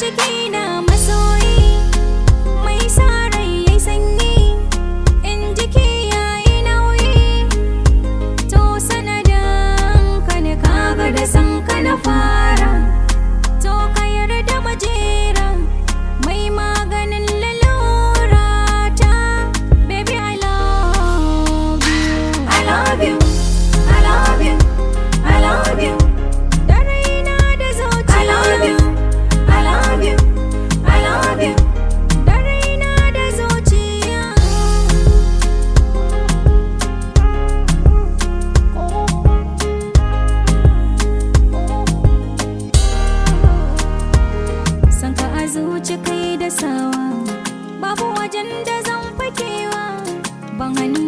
cikina masoyi mai sa rai yayi sanyi in jiki yayi nauyi to sanadin ka ne kaga da san ka na fara to ka yarda majera mai maganin lalura ta baby I love you I love you I love you I love you da raina da zuciya I love you I love you I love you da raina da zuciya san ka a zuci kai da sawa babu wajen da zan fakewa ban hannu